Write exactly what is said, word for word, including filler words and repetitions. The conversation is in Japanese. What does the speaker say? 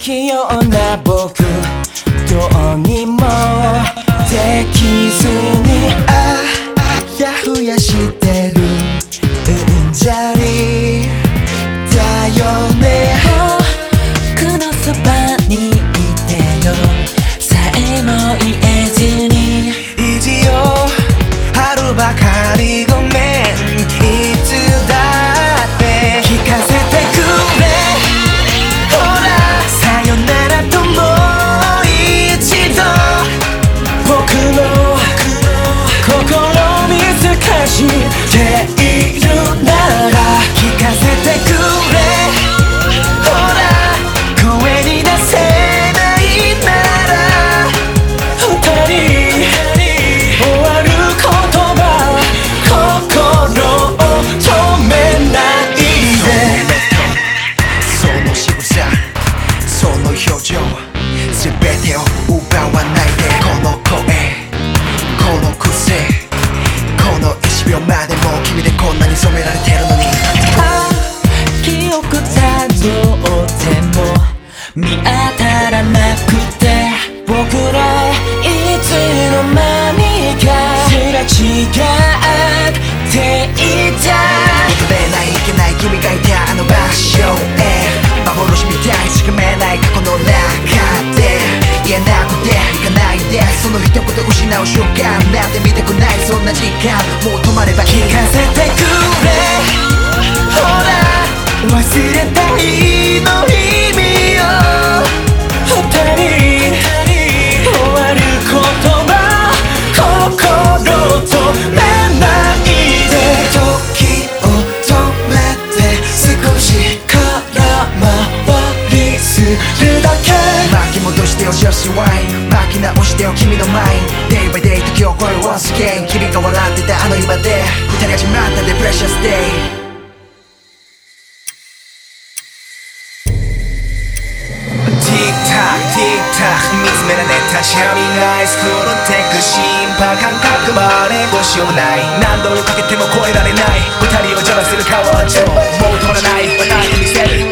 器用な僕どうにもできずにあやふやしてるうんざりだよね僕のそばにいてよさえも言えずに意地を張るばかりごめんいつだって聞かせてくれほらさよならともう一度僕の心難しいっているなら聞かせてくれほら声に出せないなら二人終わる言葉心を止めないでその仕草その表情全てを奪わないでこの声この癖このいちびょうまでも君でこんなに染められてるのにあ記憶たどっても見当たらなくて僕らいつの間にかすれ違っていた戻れないいけない君がいたあの場所へ幻みたいしかめない過去の中で言えなくて行かないでその一言失う瞬間なんて見たくないそんな時間もう止まれば聞かせてくれほら忘れたいの意味を二人終わる言葉心止めないで時を止めて少し空回りするだけ巻き戻してよジョシワイン巻き直してよ君のマイン Day by day 時を超える Once again 君が笑ってたあの今で二人始まったで Precious Dayティックタック見つめられたシャミングアイスクロテクシンパ感覚までどうしようもない何度かけても超えられない二人を邪魔する顔はもう通らない私に見せる